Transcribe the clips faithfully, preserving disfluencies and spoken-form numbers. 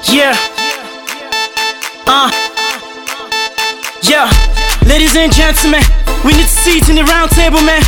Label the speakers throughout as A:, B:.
A: Yeah. Uh. Yeah. Ladies and gentlemen, we need seats in the round table, man.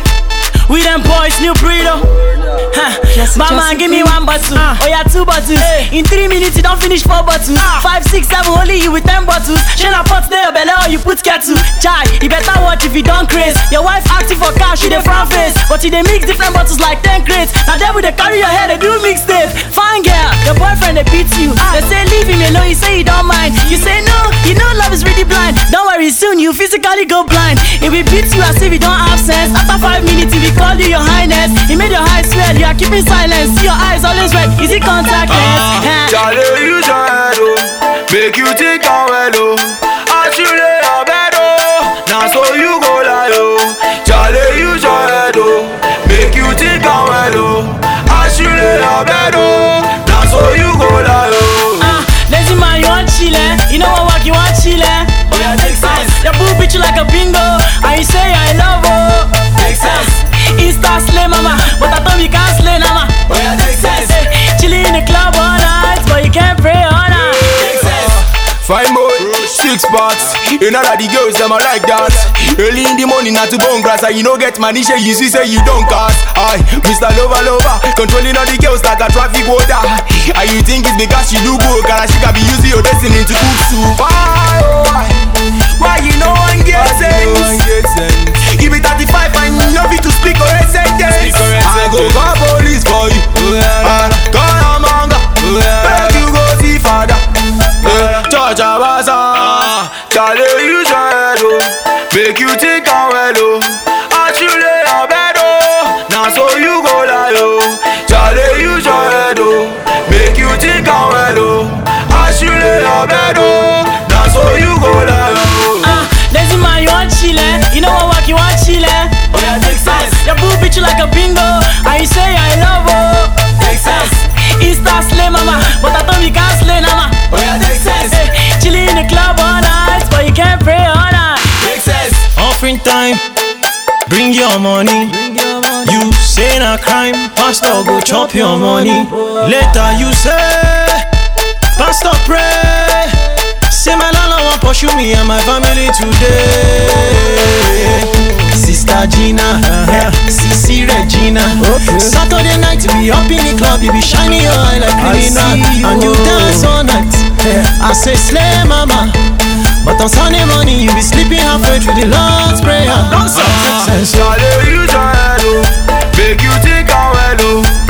A: We them boys, new breeder. Huh. Mama, give me one bottle. Uh. Oh yeah, two bottles. Hey. In three minutes, you don't finish four bottles. Uh. Five, six, seven, only you with ten bottles. Shana pot there, belly, or you put kettle. Chai, you better watch if you don't craze. Your wife acting for cash, she dey front face. But you dey mix different bottles like ten crates. Now them with they carry your head, they do mixtape. Fine girl, your boyfriend they beat you. Uh. They say leave him alone, you say you don't mind. You say no, you know love is really blind. Don't worry, soon you physically go blind. If we beat you as if you don't have sense. After five minutes, if we call you your highness, he made your eyes swell, you are keeping silence. See your eyes always red, is it contactless? Uh,
B: Charlie, use your head, oh. Make you think I'm well, oh. I should lay your bed, oh. Now so you go lie, oh. Charlie, use your head, oh. Make you think I'm well, oh. I should lay your bed, oh. Now so you go lie, oh.
A: uh, Lazy man, you want chillin'. You know what work, you want chillin'.
B: Oh yeah, take sense.
A: Your boo bitch you like a bingo. And you say I love, oh.
B: Take sense.
A: Insta slay mama, but I thought we can't slay nama.
B: Oh yeah, take sense.
A: Chillin' in the club all night, but you can't pray all night.
B: Take sense. Five more, six parts. You know that the girls them are like that. Early in the morning not to bone grass, and you know get money share. You see say you don't cast. Aye, Mister Lover Lover, controlling all the girls like a traffic order. And you think it's because she do good, cause she can be using your destiny to cook soup. Why, why, why you know one get sense? Give me thirty-five and you know me to speak correct sentence. I go call police for you. I call a manga. Make you go see father. Church a bazaar. Charlie, use your head, oh. Make you think I'm well, oh. I should lay your bed, oh. Now so you go lie, oh. Charlie, use your head, oh. Make you think I'm well, oh. I should lay your bed, oh. Now so you go lie, oh.
A: uh, Lazy man, you want chillin'. You know what work, you want chillin'.
B: Oh yeah, take sense.
A: Your boo bitch you like a bingo. And you say I love, oh.
B: Take sense.
A: Insta slay mama, but I thought we can't slay nama.
B: Oh yeah, take sense.
A: Chillin' in the club all night, but you can't pray all night.
B: Take sense.
C: Offering time, bring your money. You say na crime, pastor go chop your money. Later you say, pastor pray. Say my lala won't pursue me and my family today. Sister Gina, uh, Sissy Regina. Okay. Saturday night we up in the club, you be shining your eye like criminal, and you dance all night. I say slay mama, but on Sunday morning you be sleeping halfway through the Lord's prayer. Don't
B: Charlie, use your head, oh. Make you think I'm well, oh.